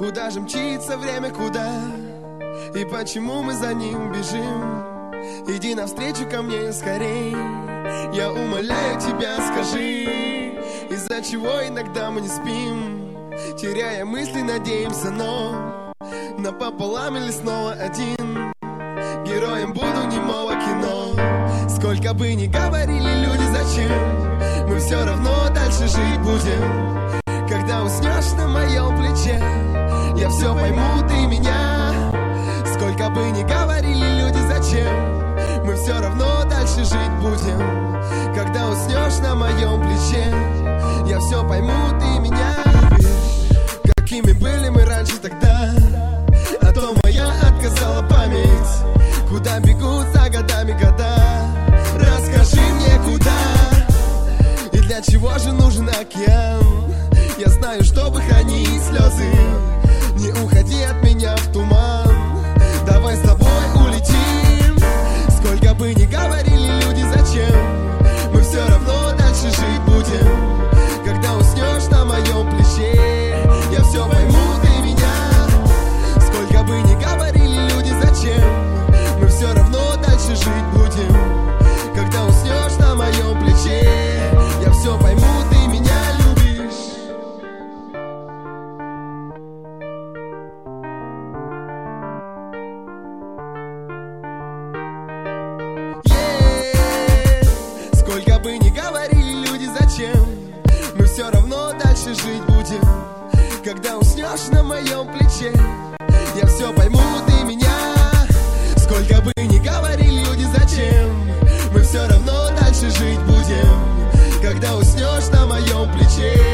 Куда же мчится время, куда? И почему мы за ним бежим? Иди навстречу ко мне скорей, я умоляю тебя, скажи, из-за чего иногда мы не спим, теряя мысли, надеемся, но напополам или снова один. Героем буду немого кино. Сколько бы ни говорили люди, зачем, мы все равно дальше жить будем. Когда уснешь на моем плече, я все пойму, ты меня. Сколько бы ни говорили люди, зачем, мы все равно дальше жить будем. Когда уснешь на моем плече, я все пойму, ты меня любишь. Какими были мы раньше тогда, а то моя отказала память. Куда бегут за годами года? Расскажи мне, куда и для чего же нужен океан? Я знаю, чтобы хранить слезы. Не уходи от меня в туман, давай с тобой улетим. Сколько бы ни говорили люди, зачем, мы все равно дальше жить будем. Когда уснешь на моем плече, я все пойму, ты меня. Сколько бы ни говорили люди, зачем, мы все равно дальше жить будем. Когда уснешь на моем плече, я все пойму, ты меня любишь. Сколько бы ни говорили люди, зачем, мы все равно дальше жить будем. Когда уснешь на моем плече, я все пойму, ты меня. Сколько бы ни говорили люди, зачем, мы все равно дальше жить будем. Когда уснешь на моем плече,